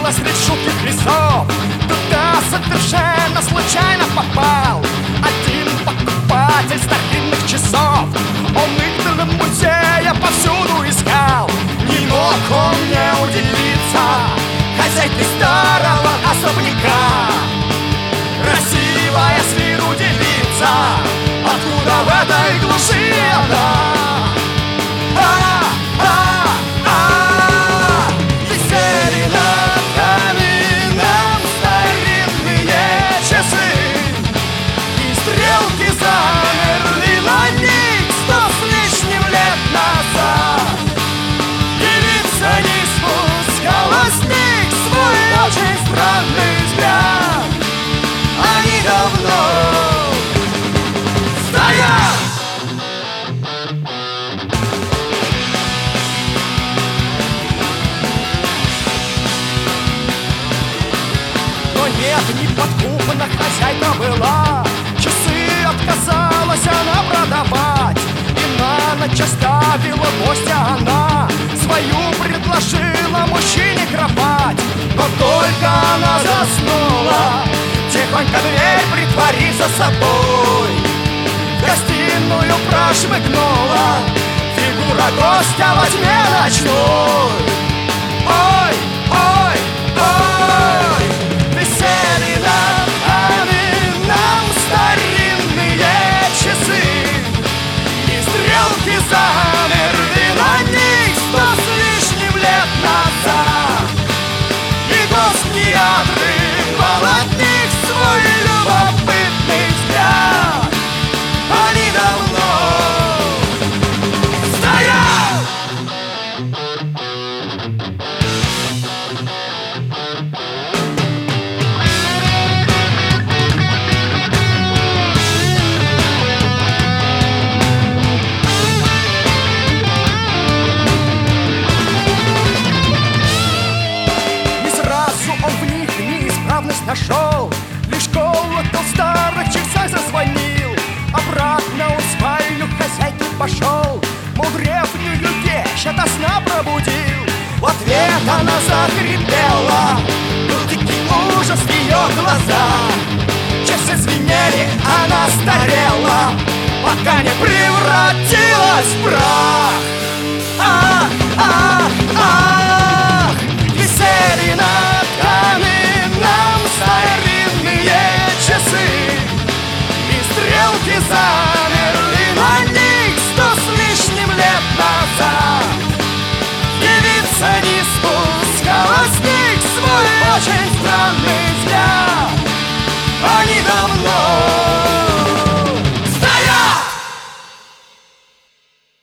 Снова средь жутких лесов туда совершенно случайно попал один покупатель старинных часов. Он их для музея повсюду искал. Не мог он не удивиться хозяйке старого особняка. Красивая с виду девица, откуда в этой глуши она? Висели над камином старинные часы, и стрелки замерли на них 100 с лишним лет назад. Девица не спускала с них свой очень странный взгляд. Они давно стоят. Но нет, не подкупана хозяйка была. Часы отказалась она продавать, и на ночь оставила гостя она. Свою предложила мужчине кровать. Но только она заснула, тихонько дверь притворив за собой, в гостиную прошмыгнула фигура гостя во тьме ночной. Ой, ой, ой, висели над камином старинные часы, и стрелки замерли на них 100 с лишним лет назад. И гость не отрывал от них свой любопытный взгляд. Они давно стоят. Не сразу он в них неисправность нашел, лишь колокол старых часах зазвонил. Обратно он в спальню хозяйки пошел, мол, древнюю вещь ото сна пробудил. В ответ она закрепела, был дикий ужас в ее глазах. Часы звенели, она старела, пока не превратилась в прах. Ах, ах, ах, висели над камином старинные часы, и стрелки замерли на них 100 с лишним лет назад. Девица не спускала с них свой очень странный взгляд.